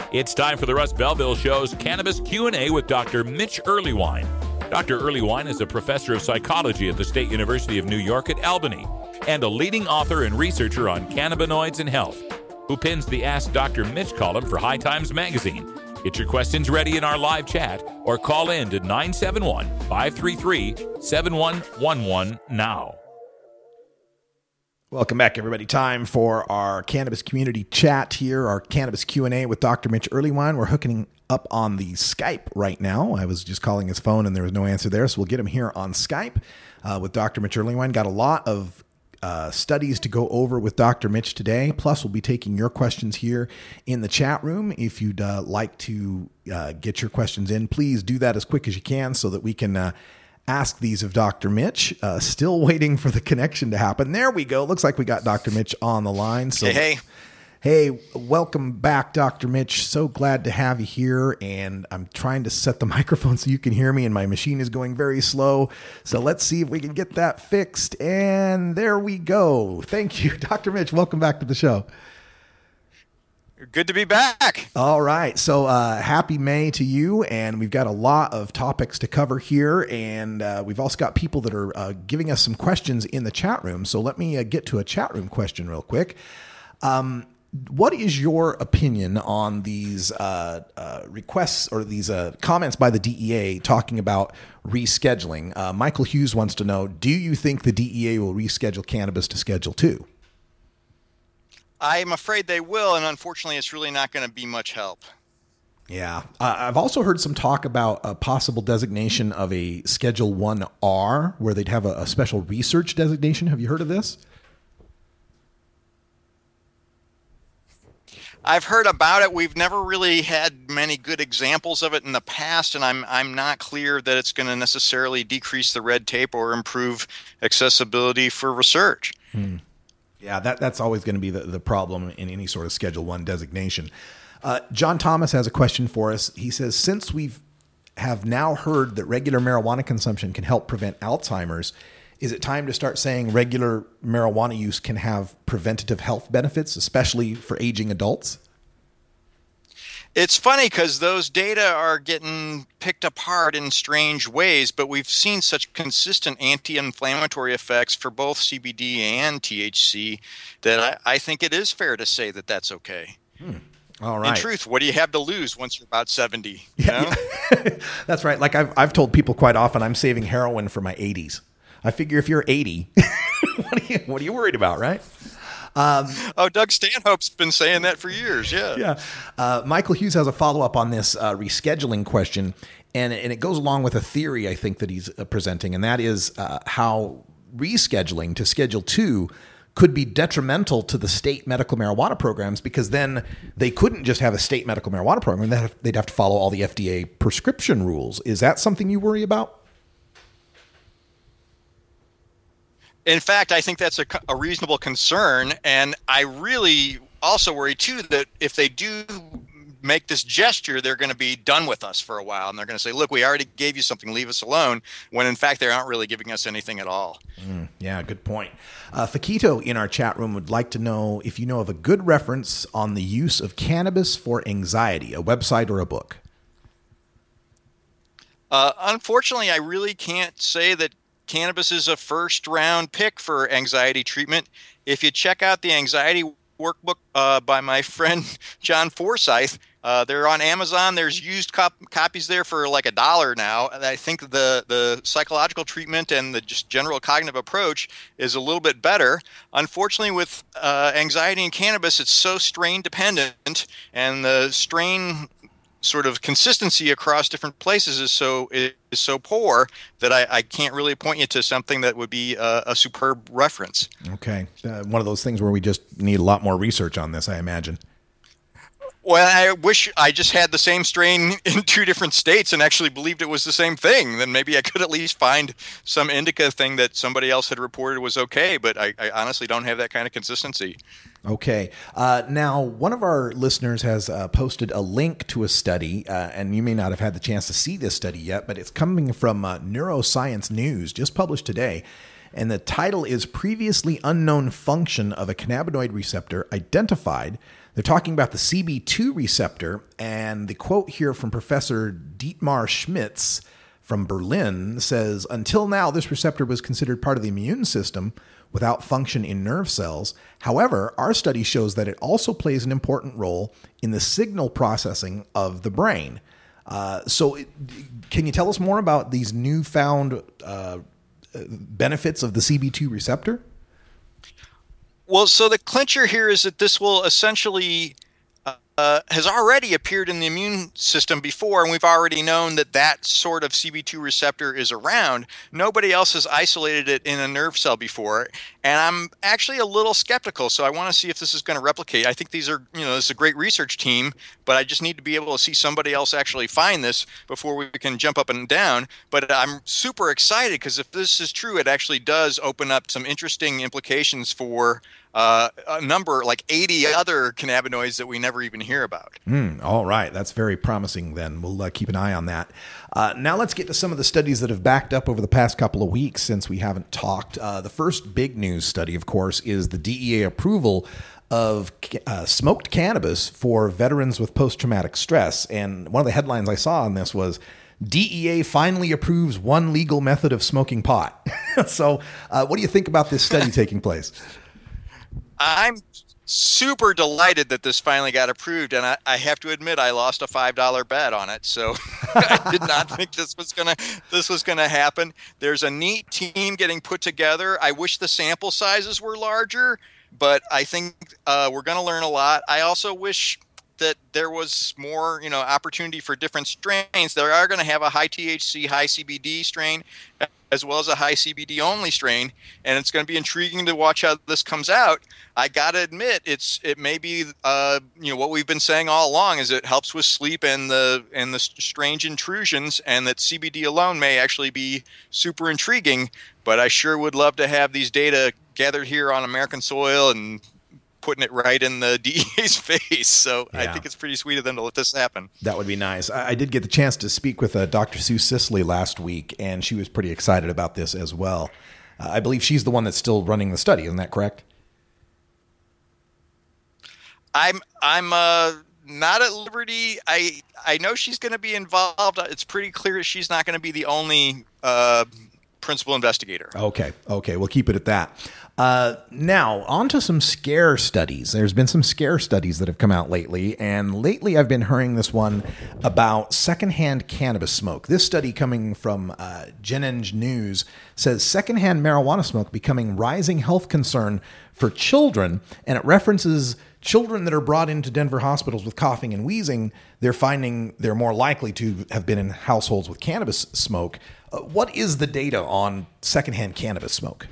It's time for the Russ Belville Show's Cannabis Q&A with Dr. Mitch Earleywine. Dr. Earleywine is a professor of psychology at the State University of New York at Albany and a leading author and researcher on cannabinoids and health, who pins the Ask Dr. Mitch column for High Times Magazine. Get your questions ready in our live chat or call in to 971-533-7111 now. Welcome back, everybody. Time for our cannabis community chat here, our cannabis Q&A with Dr. Mitch Earleywine. We're hooking up on the Skype right now. I was just calling his phone and there was no answer there, so we'll get him here on Skype with Dr. Mitch Earleywine. Got a lot of studies to go over with Dr. Mitch today. Plus, we'll be taking your questions here in the chat room. If you'd like to get your questions in, please do that as quick as you can so that we can ask these of Dr. Mitch. Still waiting for the connection to happen. There we go. Looks like we got Dr. Mitch on the line. So, Hey, welcome back, Dr. Mitch. So glad to have you here. And I'm trying to set the microphone so you can hear me, and my machine is going very slow. So let's see if we can get that fixed. And there we go. Thank you, Dr. Mitch. Welcome back to the show. Good to be back. All right. So happy May to you. And we've got a lot of topics to cover here. And we've also got people that are giving us some questions in the chat room. So let me get to a chat room question real quick. What is your opinion on these requests or these comments by the DEA talking about rescheduling? Michael Hughes wants to know, do you think the DEA will reschedule cannabis to Schedule 2? I'm afraid they will, and unfortunately, it's really not going to be much help. Yeah. I've also heard some talk about a possible designation of a Schedule 1R, where they'd have a special research designation. Have you heard of this? I've heard about it. We've never really had many good examples of it in the past, and I'm not clear that it's going to necessarily decrease the red tape or improve accessibility for research. Yeah, that's always going to be the problem in any sort of Schedule 1 designation. John Thomas has a question for us. He says, since have now heard that regular marijuana consumption can help prevent Alzheimer's, is it time to start saying regular marijuana use can have preventative health benefits, especially for aging adults? It's funny because those data are getting picked apart in strange ways, but we've seen such consistent anti-inflammatory effects for both CBD and THC that I think it is fair to say that that's okay. All right. In truth, what do you have to lose once you're about 70? Yeah. That's right. Like I've told people quite often, I'm saving heroin for my 80s. I figure if you're 80, what are you worried about, right? Doug Stanhope's been saying that for years. Yeah. Michael Hughes has a follow-up on this rescheduling question, and it goes along with a theory I think that he's presenting, and that is how rescheduling to Schedule 2 could be detrimental to the state medical marijuana programs, because then they couldn't just have a state medical marijuana program. They'd have to follow all the FDA prescription rules. Is that something you worry about? In fact, I think that's a reasonable concern, and I really also worry, too, that if they do make this gesture, they're going to be done with us for a while, and they're going to say, look, we already gave you something, leave us alone, when in fact they aren't really giving us anything at all. Yeah, good point. Fakito in our chat room would like to know if you know of a good reference on the use of cannabis for anxiety, a website or a book. Unfortunately, I really can't say that cannabis is a first-round pick for anxiety treatment. If you check out the anxiety workbook by my friend John Forsyth, they're on Amazon. There's used copies there for like $1 now. And I think the psychological treatment and the just general cognitive approach is a little bit better. Unfortunately, with anxiety and cannabis, it's so strain dependent, and the strain sort of consistency across different places is so poor that I can't really point you to something that would be a superb reference. Okay. One of those things where we just need a lot more research on this, I imagine. Well, I wish I just had the same strain in 2 different states and actually believed it was the same thing. Then maybe I could at least find some indica thing that somebody else had reported was okay, but I honestly don't have that kind of consistency. Okay. Now, one of our listeners has posted a link to a study, and you may not have had the chance to see this study yet, but it's coming from Neuroscience News, just published today. And the title is Previously Unknown Function of a Cannabinoid Receptor Identified. They're talking about the CB2 receptor, and the quote here from Professor Dietmar Schmitz from Berlin says, until now, this receptor was considered part of the immune system without function in nerve cells. However, our study shows that it also plays an important role in the signal processing of the brain. Can you tell us more about these newfound benefits of the CB2 receptor? Well, so the clincher here is that this will essentially has already appeared in the immune system before, and we've already known that that sort of CB2 receptor is around. Nobody else has isolated it in a nerve cell before, and I'm actually a little skeptical, so I want to see if this is going to replicate. I think this is a great research team, but I just need to be able to see somebody else actually find this before we can jump up and down. But I'm super excited because if this is true, it actually does open up some interesting implications for a number, like 80 other cannabinoids that we never even hear about. All right. That's very promising then. We'll keep an eye on that. Now let's get to some of the studies that have backed up over the past couple of weeks since we haven't talked. The first big news study, of course, is the DEA approval of smoked cannabis for veterans with post-traumatic stress. And one of the headlines I saw on this was, DEA finally approves one legal method of smoking pot. So what do you think about this study taking place? I'm super delighted that this finally got approved, and I have to admit I lost a $5 bet on it. So I did not think this was gonna happen. There's a neat team getting put together. I wish the sample sizes were larger, but I think we're going to learn a lot. I also wish that there was more, opportunity for different strains. They are going to have a high THC, high CBD strain, as well as a high CBD only strain, and it's going to be intriguing to watch how this comes out. I got to admit, it may be what we've been saying all along is it helps with sleep and the strange intrusions, and that CBD alone may actually be super intriguing. But I sure would love to have these data gathered here on American soil and putting it right in the DEA's face. So yeah. I think it's pretty sweet of them to let this happen. That would be nice. I did get the chance to speak with Dr. Sue Sisley last week, and she was pretty excited about this as well. I believe she's the one that's still running the study. Isn't that correct? I'm not at liberty. I know she's going to be involved. It's pretty clear she's not going to be the only principal investigator. Okay. We'll keep it at that. Now, on to some scare studies. There's been some scare studies that have come out lately, and lately I've been hearing this one about secondhand cannabis smoke. This study coming from GenEng News says secondhand marijuana smoke becoming rising health concern for children, and it references children that are brought into Denver hospitals with coughing and wheezing. They're finding they're more likely to have been in households with cannabis smoke. What is the data on secondhand cannabis smoke?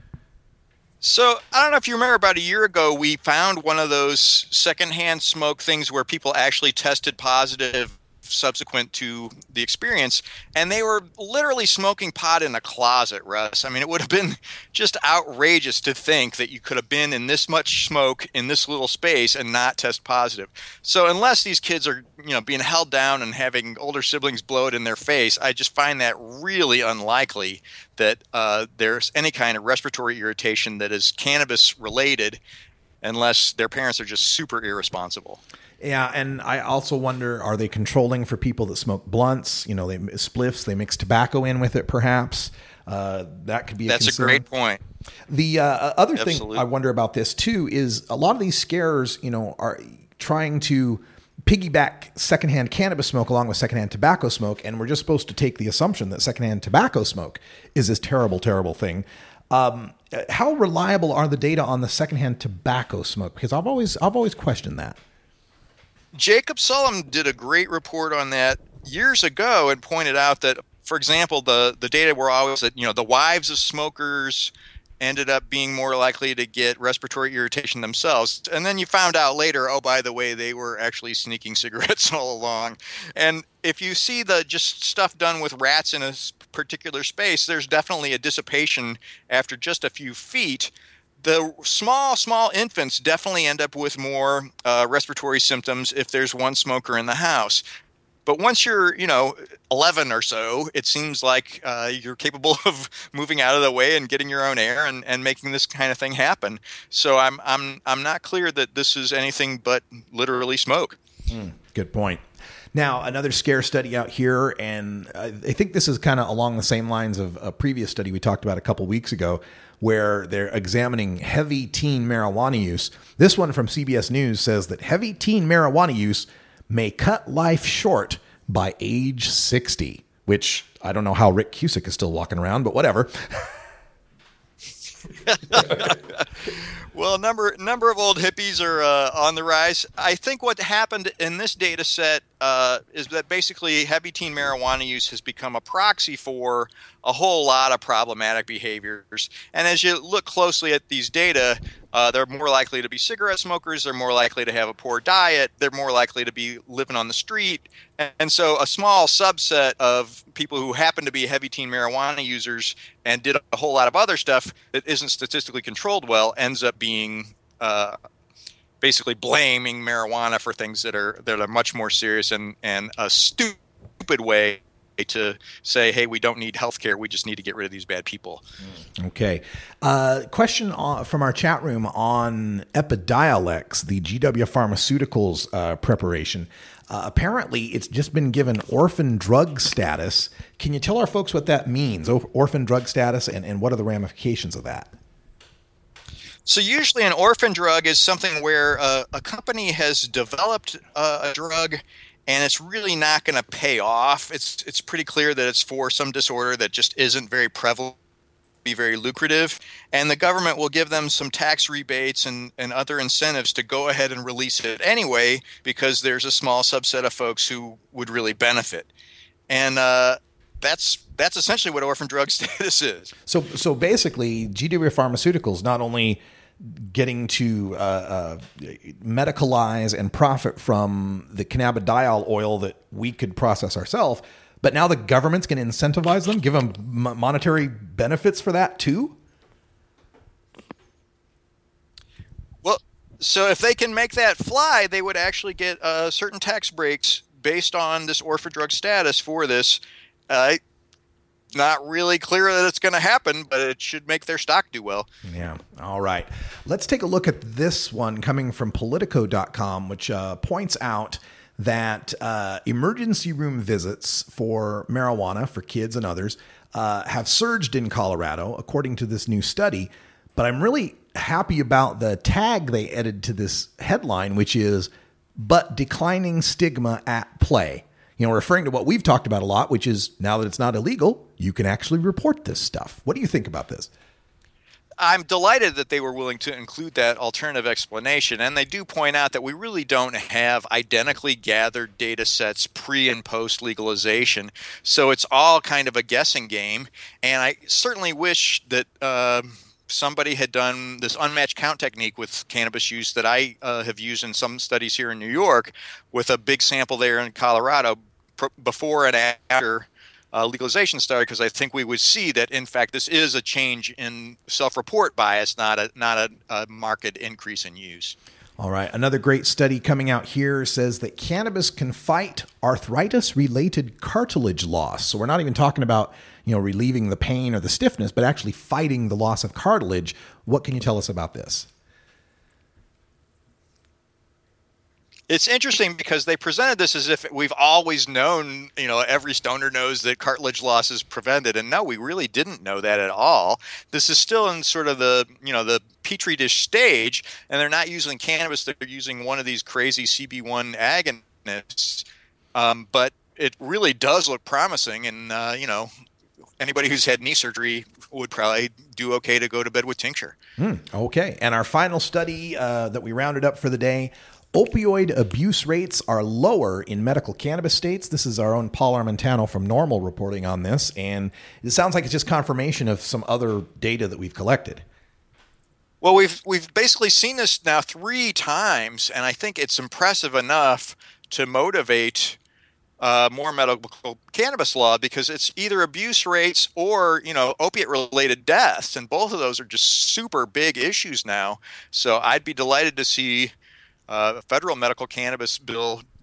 So I don't know if you remember, about a year ago, we found one of those secondhand smoke things where people actually tested positive subsequent to the experience, and they were literally smoking pot in a closet, Russ. I mean, it would have been just outrageous to think that you could have been in this much smoke in this little space and not test positive. So unless these kids are, being held down and having older siblings blow it in their face, I just find that really unlikely that there's any kind of respiratory irritation that is cannabis related, unless their parents are just super irresponsible. Yeah, and I also wonder, are they controlling for people that smoke blunts? They spliffs, they mix tobacco in with it, perhaps. That could be a concern. That's a great point. The other thing I wonder about this, too, is a lot of these scares, are trying to piggyback secondhand cannabis smoke along with secondhand tobacco smoke, and we're just supposed to take the assumption that secondhand tobacco smoke is this terrible, terrible thing. How reliable are the data on the secondhand tobacco smoke? Because I've always questioned that. Jacob Sullum did a great report on that years ago and pointed out that, for example, the data were always that, the wives of smokers ended up being more likely to get respiratory irritation themselves. And then you found out later, oh, by the way, they were actually sneaking cigarettes all along. And if you see the just stuff done with rats in a particular space, there's definitely a dissipation after just a few feet. The small infants definitely end up with more respiratory symptoms if there's one smoker in the house. But once you're, 11 or so, it seems like you're capable of moving out of the way and getting your own air and making this kind of thing happen. So I'm not clear that this is anything but literally smoke. Good point. Now, another scare study out here, and I think this is kind of along the same lines of a previous study we talked about a couple weeks ago, where they're examining heavy teen marijuana use. This one from CBS News says that heavy teen marijuana use may cut life short by age 60, which I don't know how Rick Cusick is still walking around, but whatever. Well, number of old hippies are on the rise. I think what happened in this data set is that basically heavy teen marijuana use has become a proxy for a whole lot of problematic behaviors. And as you look closely at these data, they're more likely to be cigarette smokers. They're more likely to have a poor diet. They're more likely to be living on the street. And so a small subset of people who happen to be heavy teen marijuana users and did a whole lot of other stuff that isn't statistically controlled well ends up being basically blaming marijuana for things that are much more serious and a stupid way to say, hey, we don't need healthcare. We just need to get rid of these bad people. Okay. Question from our chat room on Epidiolex, the GW Pharmaceuticals preparation. Apparently, it's just been given orphan drug status. Can you tell our folks what that means, orphan drug status, and what are the ramifications of that? So usually an orphan drug is something where a company has developed a drug and it's really not going to pay off. It's pretty clear that it's for some disorder that just isn't very prevalent, be very lucrative, and the government will give them some tax rebates and other incentives to go ahead and release it anyway, because there's a small subset of folks who would really benefit. And that's essentially what orphan drug status is. So basically, GW Pharmaceuticals not only getting to medicalize and profit from the cannabidiol oil that we could process ourselves, but now the government's going to incentivize them, give them monetary benefits for that too? Well, so if they can make that fly, they would actually get certain tax breaks based on this orphan drug status for this. Not really clear that it's going to happen, but it should make their stock do well. Yeah. All right. Let's take a look at this one coming from Politico.com, which points out that emergency room visits for marijuana for kids and others have surged in Colorado, according to this new study. But I'm really happy about the tag they added to this headline, which is, "But declining stigma at play." You know, referring to what we've talked about a lot, which is now that it's not illegal, you can actually report this stuff. What do you think about this? I'm delighted that they were willing to include that alternative explanation. And they do point out that we really don't have identically gathered data sets pre and post legalization. So it's all kind of a guessing game. And I certainly wish that somebody had done this unmatched count technique with cannabis use that I have used in some studies here in New York, with a big sample there in Colorado before and after legalization started, because I think we would see that, in fact, this is a change in self-report bias, not a marked increase in use. All right. Another great study coming out here says that cannabis can fight arthritis-related cartilage loss. So we're not even talking about, relieving the pain or the stiffness, but actually fighting the loss of cartilage. What can you tell us about this? It's interesting because they presented this as if we've always known, every stoner knows that cartilage loss is prevented. And no, we really didn't know that at all. This is still in sort of the petri dish stage, and they're not using cannabis. They're using one of these crazy CB1 agonists. But it really does look promising. And, anybody who's had knee surgery would probably do okay to go to bed with tincture. Okay. And our final study that we rounded up for the day, opioid abuse rates are lower in medical cannabis states. This is our own Paul Armentano from NORML reporting on this. And it sounds like it's just confirmation of some other data that we've collected. Well, we've basically seen this now 3 times, and I think it's impressive enough to motivate more medical cannabis law, because it's either abuse rates or, opiate-related deaths, and both of those are just super big issues now. So I'd be delighted to see a federal medical cannabis bill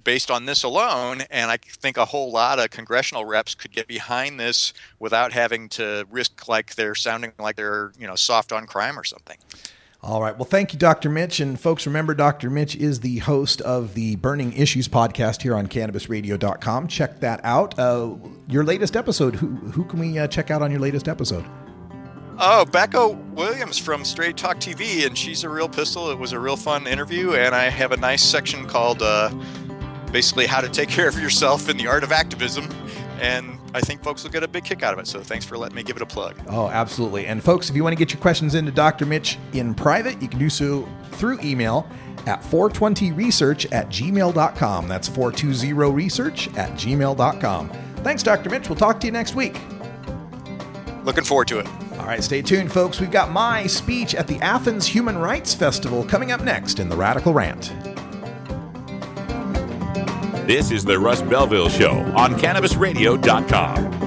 based on this alone, and I think a whole lot of congressional reps could get behind this without having to risk like they're sounding like they're, soft on crime or something. All right. Well, thank you, Dr. Mitch. And folks, remember, Dr. Mitch is the host of the Burning Issues podcast here on CannabisRadio.com. Check that out. Your latest episode, who can we check out on your latest episode? Oh, Becca Williams from Straight Talk TV, and she's a real pistol. It was a real fun interview, and I have a nice section called basically how to take care of yourself in the art of activism, and I think folks will get a big kick out of it, so thanks for letting me give it a plug. Oh, absolutely. And folks, if you want to get your questions into Dr. Mitch in private, you can do so through email at 420research@gmail.com. That's 420research@gmail.com. Thanks, Dr. Mitch. We'll talk to you next week. Looking forward to it. All right, stay tuned, folks. We've got my speech at the Athens Human Rights Festival coming up next in the Radical Rant. This is the Russ Belville Show on CannabisRadio.com.